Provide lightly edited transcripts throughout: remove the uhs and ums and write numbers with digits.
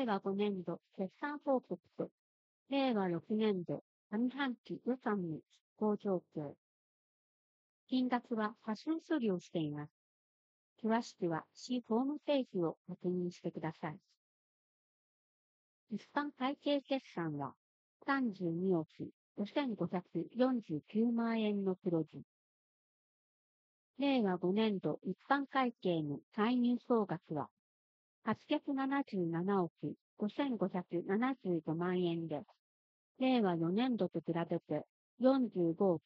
令和5年度決算報告と、令和6年度上半期予算の執行状況。金額は過少処理をしています。詳しくは市ホームページを確認してください。一般会計決算は32億5549万円の黒字。令和5年度一般会計の歳入総額は877億5575万円で、令和4年度と比べて45億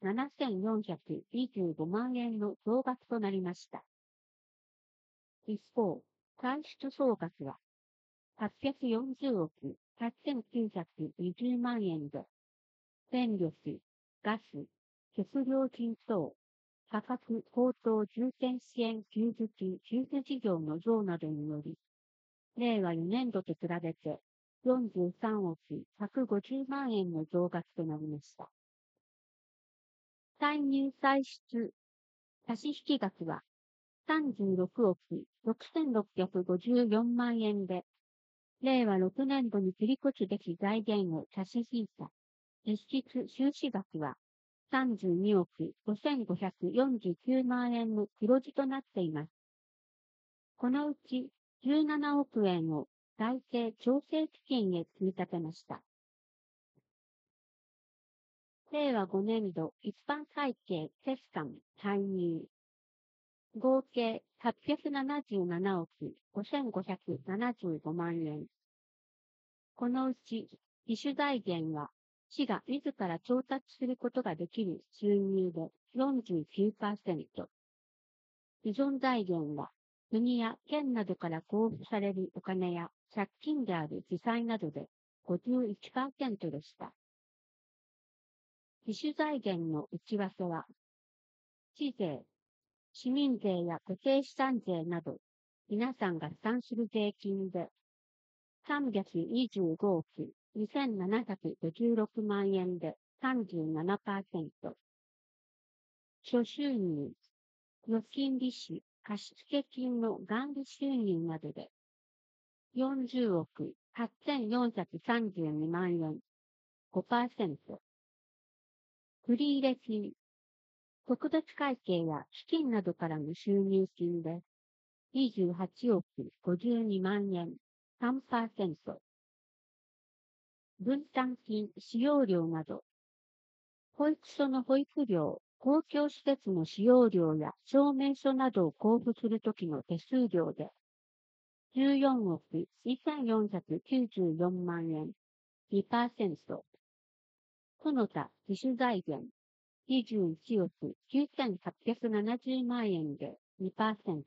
7425万円の増額となりました。一方、歳出総額は840億8920万円で、電力、ガス、食料品等、価格高騰重点支援給付金給付事業の増などにより、令和4年度と比べて43億150万円の増額となりました。歳入歳出足引額は36億6654万円で、令和6年度に繰り越すべき財源を差し引いた実質収支額は32億5549万円の黒字となっています。このうち17億円を財政調整基金へ積み立てました。令和5年度一般会計決算歳入。合計877億5575万円。このうち、自主財源は、市が自ら調達することができる収入で 49%。依存財源は、国や県などから交付されるお金や借金である負債などで 51% でした。自主財源の内訳は、市税、市民税や固定資産税など、皆さんが負担する税金で、325億2756万円で 37%。諸収入、預金利子、貸付金の元利収入などで、40億8432万円、5%。繰入金、特別会計や資金などからの収入金で、28億52万円、3%。分担金、使用料など、保育所の保育料、公共施設の使用料や証明書などを交付するときの手数料で、14億2494万円、2%。その他自主財源、21億9870万円で 2%。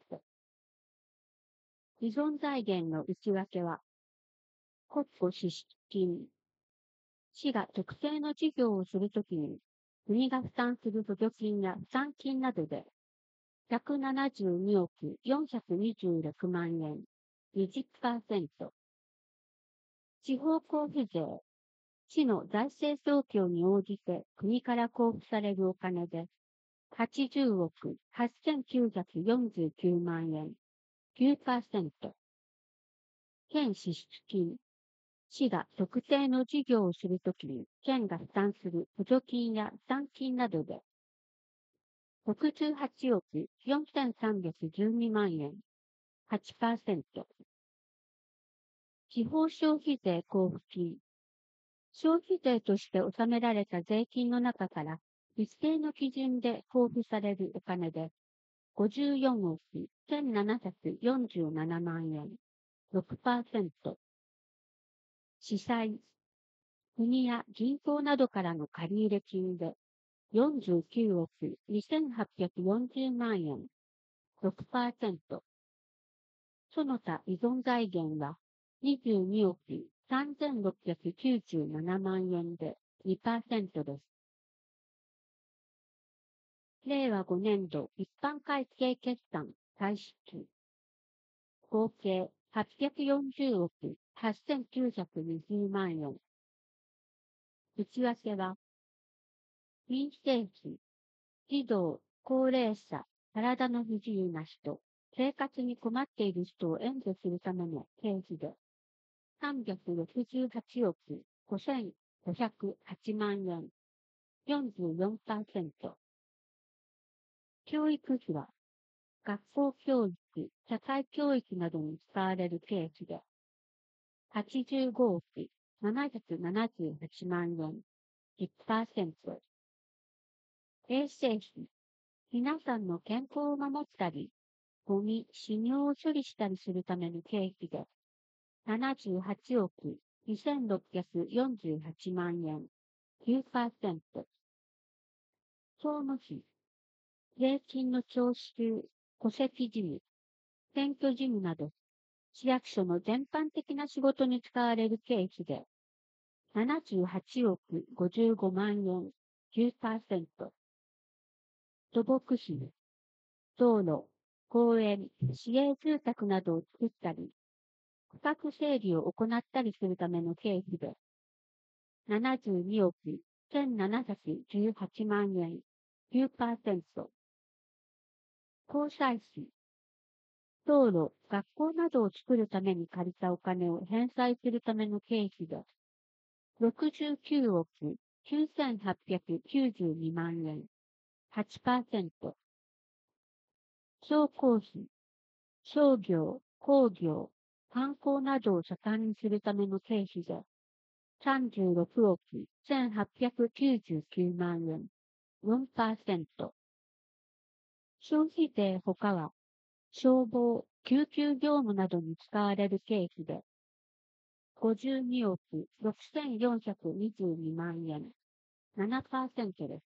依存財源の内訳は、国庫支出金。市が特定の事業をするときに、国が負担する補助金や負担金などで、172億426万円、20%。地方交付税。市の財政状況に応じて国から交付されるお金で、80億8949万円、9%。県支出金。市が特定の事業をするときに県が負担する補助金や負担金などで、68億4312万円、8%。地方消費税交付金。消費税として納められた税金の中から一定の基準で交付されるお金で、54億1747万円、6%。市債。国や銀行などからの借入金で49億2840万円、6%。その他依存財源は22億3697万円で 2% です。令和5年度一般会計決算歳出。合計840億8920万円。内訳は、臨生費、児童、高齢者、体の不自由な人、生活に困っている人を援助するための経費で、 368億5508万円、44%。教育費は、学校教育、社会教育などに使われる経費で、85億778万円、1%。衛生費、皆さんの健康を守ったり、ゴミ、死尿を処理したりするための経費で、78億2648万円、9%。総務費、税金の徴収、戸籍事務、選挙事務など、市役所の全般的な仕事に使われる経費で、78億55万円、9%。土木費、道路、公園、市営住宅などを作ったり、区画整理を行ったりするための経費で、72億1718万円、9%。交際費、道路、学校などを作るために借りたお金を返済するための経費で、69億9892万円、8%。商工費、商業、工業、観光などを盛んにするための経費で、36億1899万円、4%。消費税他は、消防、救急業務などに使われる経費で、52億6422万円、7%です。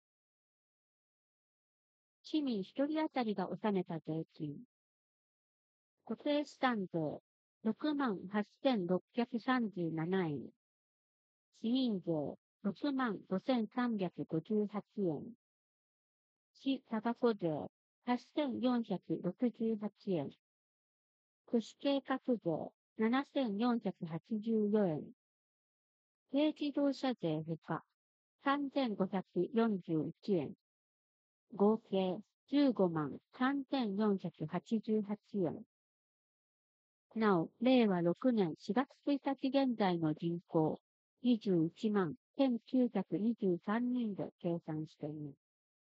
市民一人当たりが納めた税金。固定資産税、68,637円。市民税、65,358円。市タバコ税、8,468円。都市計画税、7,484円。軽自動車税他、3,541円。合計15万3,488円。なお、令和6年4月1日現在の人口、21万1,923人で計算しています。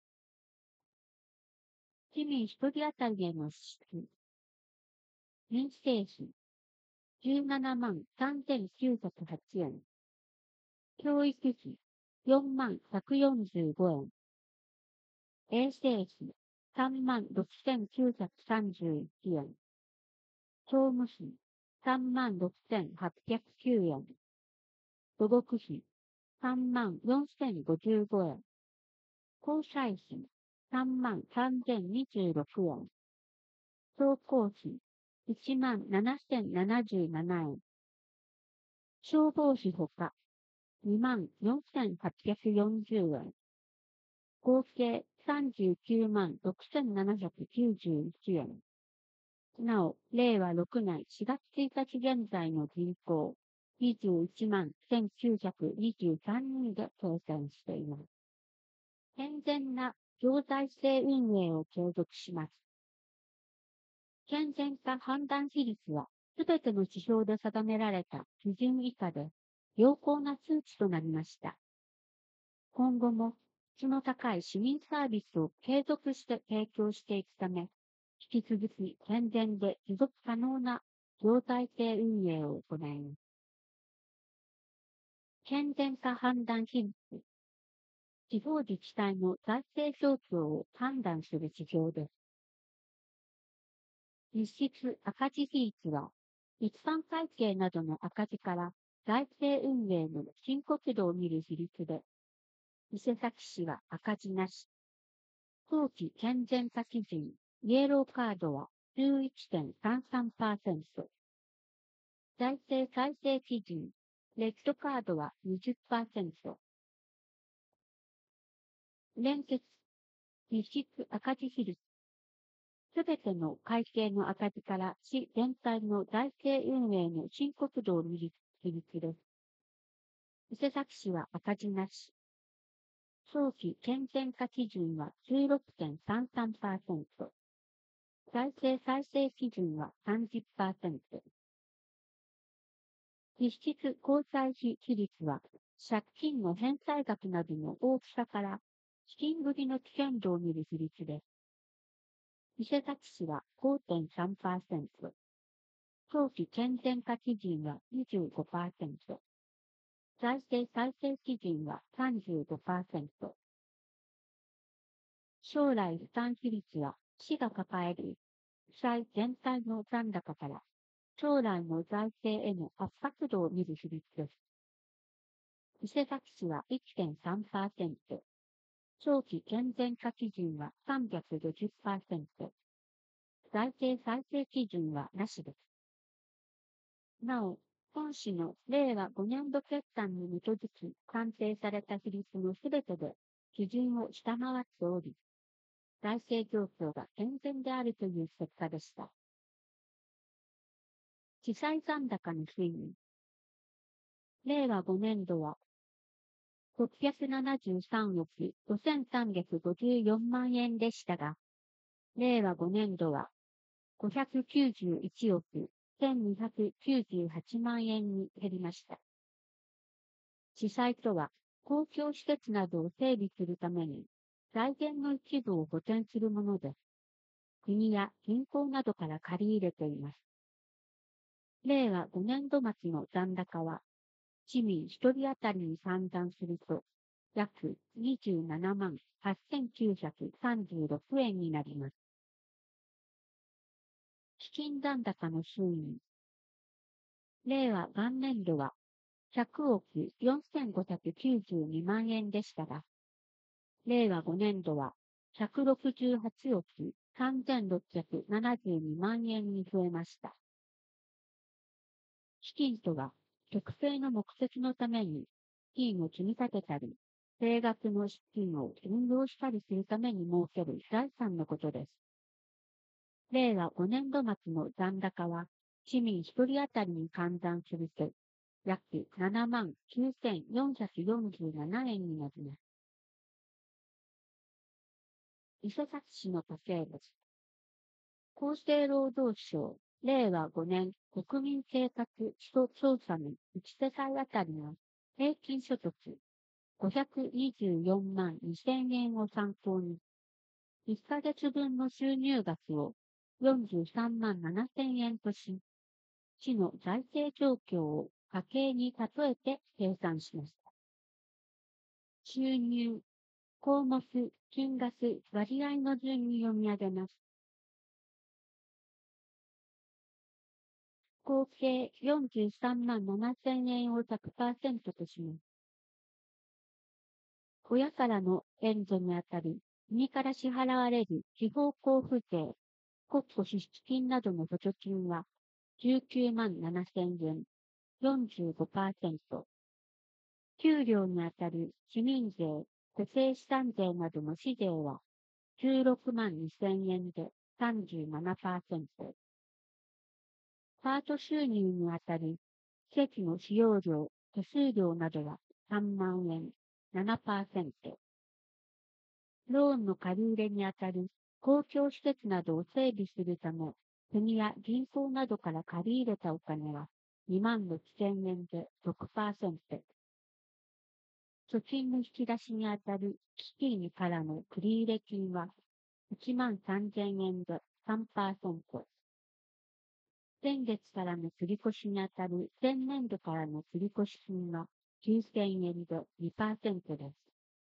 市民一人当たりへの支出。民生費、17万3,908円。教育費、4万145円。衛生費、3万6,931円。総務費、3万6,809円。土木費、3万4,055円。交際費、3万3,026円。総工費、1万7,077円。消防費ほか、2万4,840円。合計39万6,791円。なお、令和6年4月1日現在の人口、21万1,923人で計算しています。健全な行財政運営を継続します。健全化判断比率は、すべての指標で定められた基準以下で、良好な数値となりました。今後も、質の高い市民サービスを継続して提供していくため、引き続き健全で持続可能な行財政運営を行います。健全化判断比率。地方自治体の財政状況を判断する指標です。実質赤字比率は、一般会計などの赤字から財政運営の深刻度を見る比率で、伊勢崎市は赤字なし。後期健全化基準、イエローカードは 11.33%。財政再生基準、レッドカードは 20%。連結、実質赤字比率。すべての会計の赤字から市全体の財政運営の深刻度を見る比率です。伊勢崎市は赤字なし。早期健全化基準は 16.33%。財政再生基準は 30%。 実質交際費比率は、借金の返済額などの大きさから、資金繰りの危険度を見る比率です。伊勢崎市は 5.3%、長期健全化基準は 25%、財政再生基準は 35%、将来負担比率は市が抱える負債全体の残高から将来の財政への圧迫度を見る比率です。伊勢崎市は 1.3%、長期健全化基準は 350%、財政再生基準はなしです。なお、本市の令和5年度決算に基づき算定された比率のすべてで基準を下回っており、財政状況が健全であるという結果でした。記載残高の推移。令和5年度は673億5354万円でしたが、令和5年度は591億1298万円に減りました。記載とは、公共施設などを整備するために、財源の一部を補填するもので、国や銀行などから借り入れています。令和5年度末の残高は、市民一人当たりに換算すると、約27万8936円になります。基金残高の推移。令和元年度は100億4592万円でしたが、令和5年度は168億3672万円に増えました。基金とは、特定の目的のために資金を積み立てたり、定額の資金を運用したりするために設ける財産のことです。令和5年度末の残高は、市民一人当たりに換算すると、約7万9447円になります。伊勢崎市の家計簿。厚生労働省、令和5年国民生活基礎調査の1世帯あたりの平均所得524万2000円を参考に、1ヶ月分の収入額を43万7000円とし、市の財政状況を家計に例えて計算しました。収入、項目、金額、割合の順に読み上げます。合計43万7000円を 100% とします。親からの援助にあたり、国から支払われる地方交付税、国庫支出金などの補助金は19万7000円、45%。給料にあたる市民税、固定資産税などの市税は16万2000円で 37%。パート収入にあたる施設の使用料、手数料などは3万円、7%。ローンの借り入れにあたる公共施設などを整備するため、国や銀行などから借り入れたお金は2万6000円で 6%。貯金の引き出しにあたる基金からの繰入金は1万3000円で 3%。先月からの繰越にあたる前年度からの繰越金は9000円で 2% です。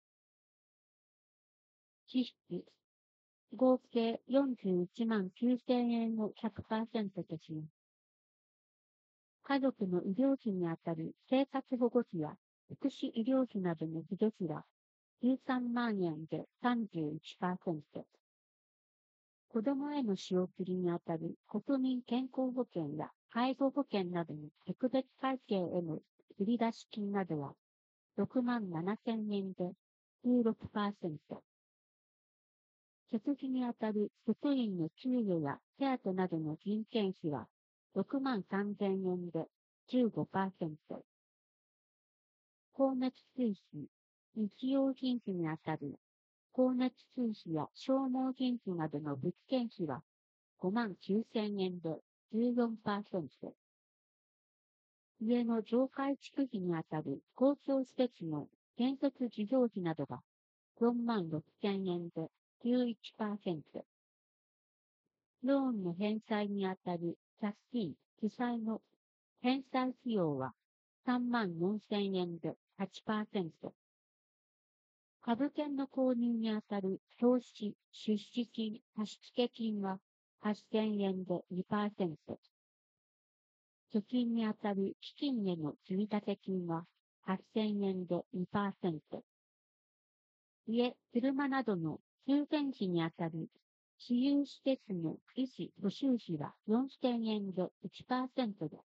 支出、合計41万9000円を 100% とします。家族の医療費にあたる生活保護費や福祉医療費などの補助費は13万円で 31%。子供への仕送りにあたる国民健康保険や介護保険などの特別会計への売り出し金などは6万7000円で 16%。食費にあたる職員の給与や手当などの人件費は6万3000円で 15%。光熱水費、日用品費にあたる光熱水費や消耗品費などの物件費は5万9000円で 14%。 家の増改築費にあたる公共施設の建設事業費などが46,000円で 11%。ローンの返済にあたる借金、負債の返済費用は34,000円で 8%。株券の購入にあたる投資、出資金、貸付金は8,000円で 2%。貯金にあたる基金への積立金は8,000円で 2%。家、車などの修繕費にあたる私有施設の維持補修費は4,000円で 1% で、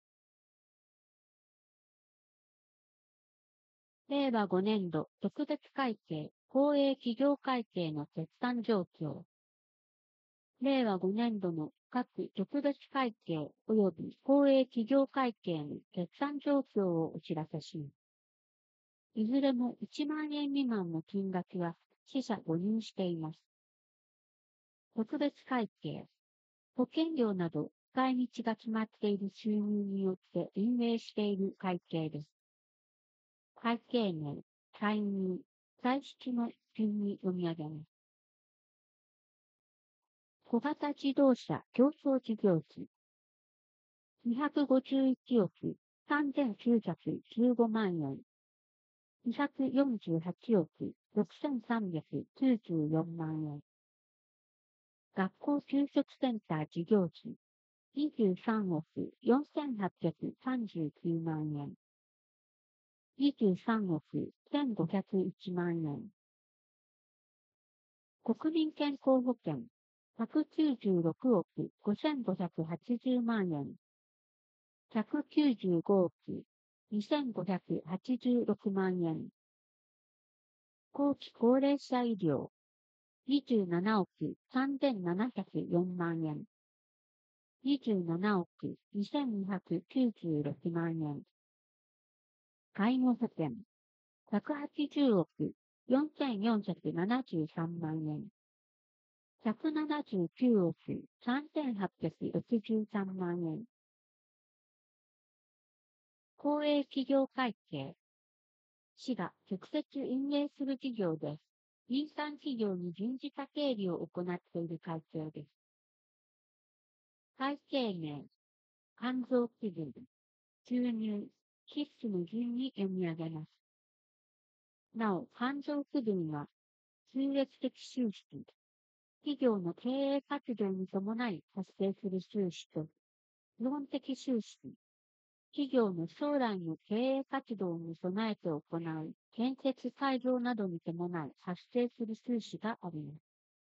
令和5年度特別会計、公営企業会計の決算状況。令和5年度の各特別会計及び公営企業会計の決算状況をお知らせします。いずれも1万円未満の金額は四捨五入しています。特別会計、保険料など使い道が決まっている収入によって運営している会計です。会計年、歳入、歳出の順に読み上げます。小型自動車競争事業費、251億3,915万円、248億6,394万円。学校給食センター事業費、23億4,839万円。23億1,501万円。国民健康保険、196億5,580万円。195億2,586万円。後期高齢者医療、27億3,704万円。27億2,296万円。介護保険、180億4,473万円。179億3,863万円。公営企業会計、市が直接運営する事業で、民間企業に準次課経理を行っている会計です。会計名、勘定基準、収入、支出の順に読み上げます。なお、勘定区分は、収益的収支、企業の経営活動に伴い発生する収支と、基本的収支、企業の将来の経営活動に備えて行う建設改造などに伴い発生する収支があります。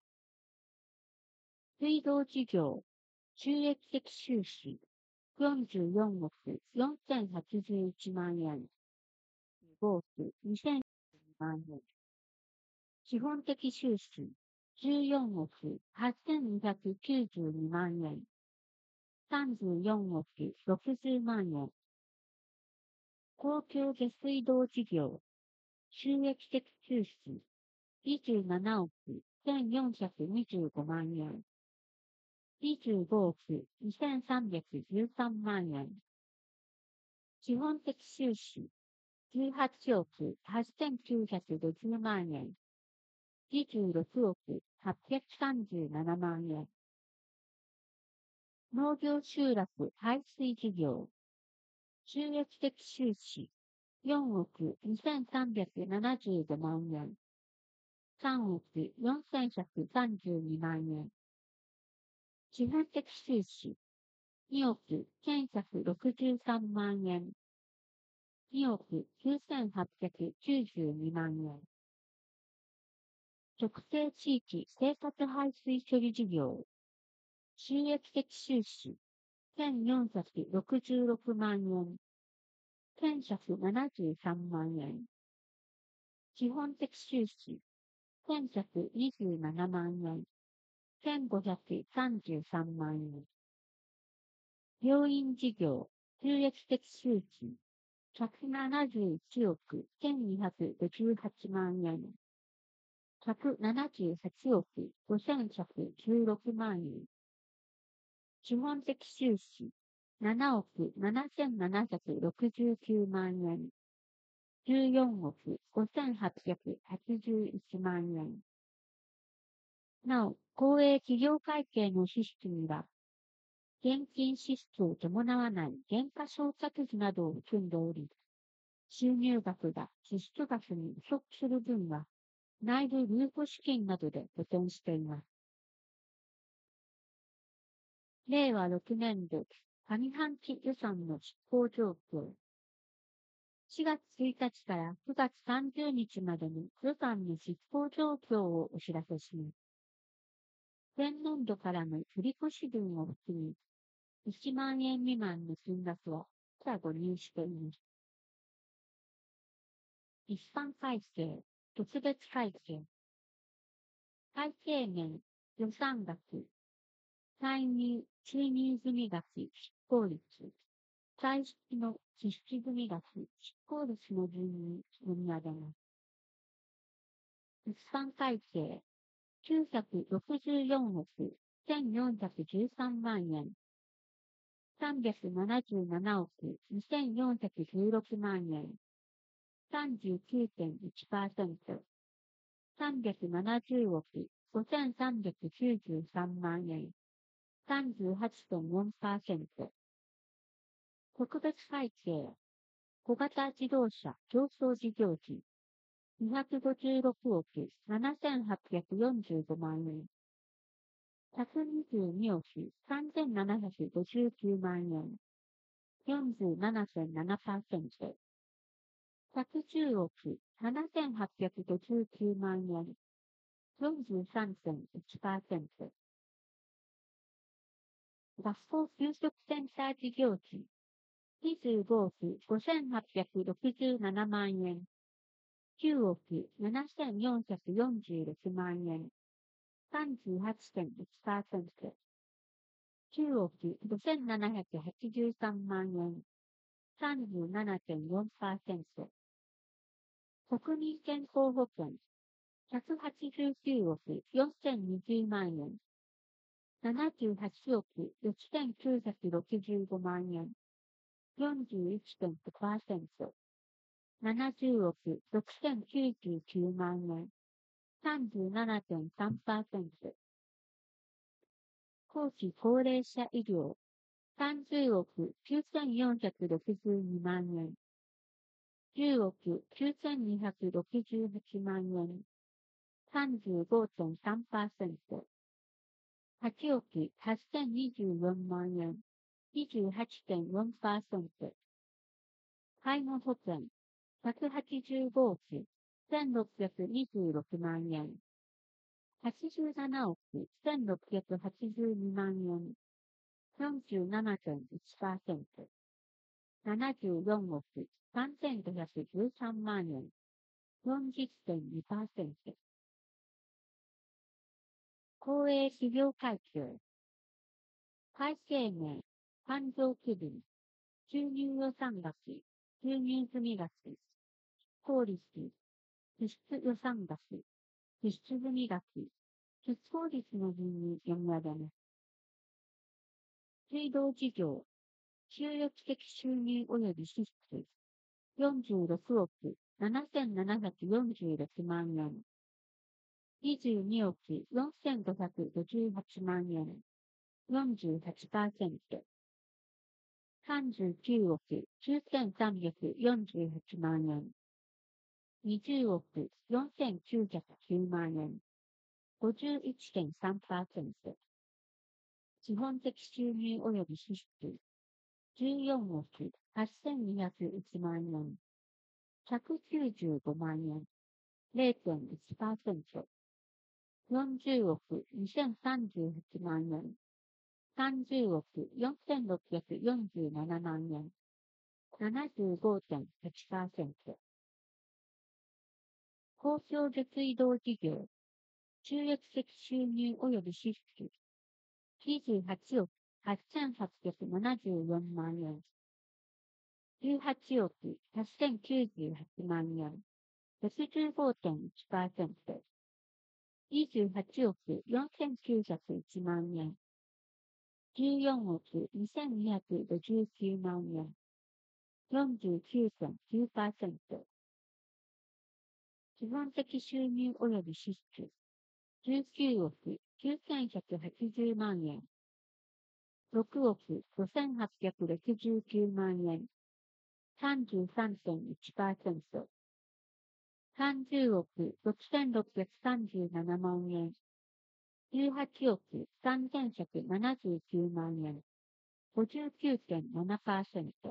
水道事業、収益的収支、44億4,081万円。5億2,000万円。基本的収支、14億8,292万円。34億60万円。公共下水道事業、収益的収支、27億1,425万円。25億2,313万円。基本的収支、18億8,950万円。26億837万円。農業集落排水事業、収益的収支、4億2,375万円。3億4,132万円。基本的収支、2億1,163万円。2億9,892万円。特定地域生活排水処理事業、収益的収支、1,466万円。1,173万円。基本的収支、1,127万円。1,533万円。病院事業、収益的収支、171億1,258万円。178億5,116万円。基本的収支、 7億7769万円。14億5881万円。なお、公営企業会計の支出には、現金支出を伴わない減価償却費などを含んでおり、収入額が支出額に不足する分は、内部留保資金などで補填しています。令和6年度上半期予算の執行状況。4月1日から9月30日までに予算の執行状況をお知らせします。前年度からの振越分を含み、1万円未満の金額は、ご入しています。一般会計、特別会計。会計面、予算額、歳入、収入済み額、執行率、歳出の支出済み額、執行率の順に読み上げます。一般会計、964億1413万円。377億2416万円。39.1%。370億5393万円。38.4%。特別会計。小型自動車競争事業費。256億7845万円。122億3759万円。47.7%。110億7859万円。43.1%。学校給食センター事業費。25億5867万円。9億7446万円。38.1%。9億5783万円。37.4%。国民健康保険。189億4020万円。78億6965万円。41.5%。70億6099万円。37.3%。後期高齢者医療。30億9462万円。10億9268万円。35.3%。8億8024万円。28.4%。介護保険。185億1626万円。87億1682万円。47.1%。74億3513万円。40.2%。公営企業会計。会計名、勘定区分。収入予算額、収入済み額。執行率、支出予算額、支出済み額。執行率の順に読み上げます。水道事業、収益的収入及び支出。46億7746万円。22億4558万円。48%。39億9348万円。20億4909万円。51.3%。基本的収入及び支出。14億8201万円。195万円。0.1%。40億2038万円。30億4647万円。75.8%。公共下水道事業。収益的収入及び支出。28億8874万円。18億8098万円。65.1%。28億4901万円。 14億2259万円。49.9%。基本的収入及び支出。19億9180万円。6億5869万円。33.1%。30億6637万円。18億3179万円。59.7%。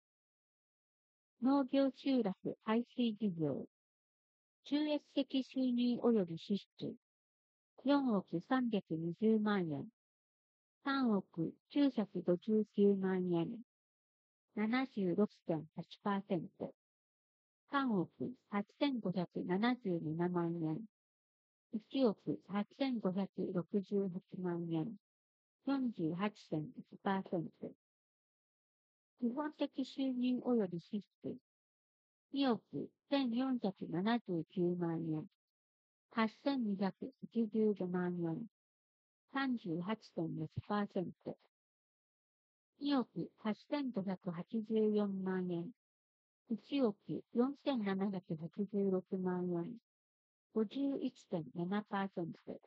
農業集落排水事業。収益的収入及び支出。4億320万円。3億959万円。76.8%。3億8577万円。1億8568万円。48.1%。基本的収入及び支出。2億1479万円。8285万円。38.6%。2億8584万円。1億4786万円。51.7%。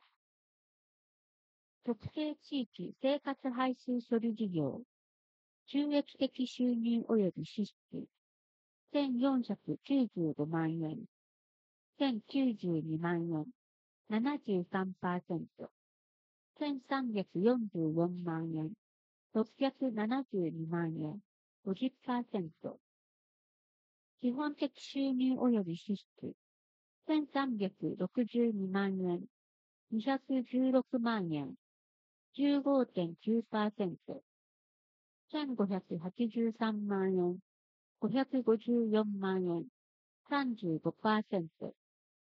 特定地域生活排水処理事業。収益的収入及び支出。1495万円。1092万円。73%。1344万円。672万円。50%。基本的収入及び支出。1362万円。216万円。15.9%。1583万円。554万円。35%。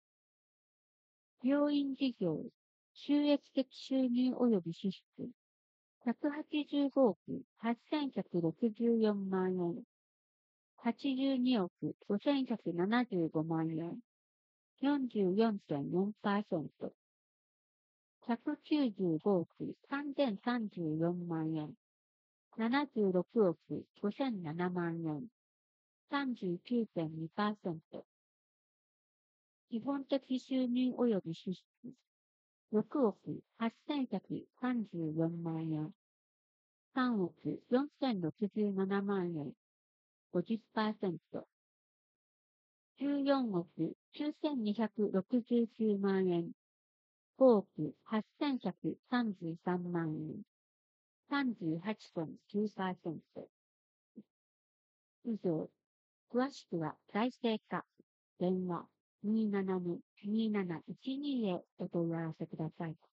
病院事業。収益的収入及び支出。185億8164万円。82億5175万円。44.4%。195億3034万円。76億5007万円。39.2%。基本的収入及び支出。6億8134万円。3億4067万円。50%。14億9269万円。5億8133万円。38.9%。以上。詳しくは財政課。電話272-2712へお問い合わせください。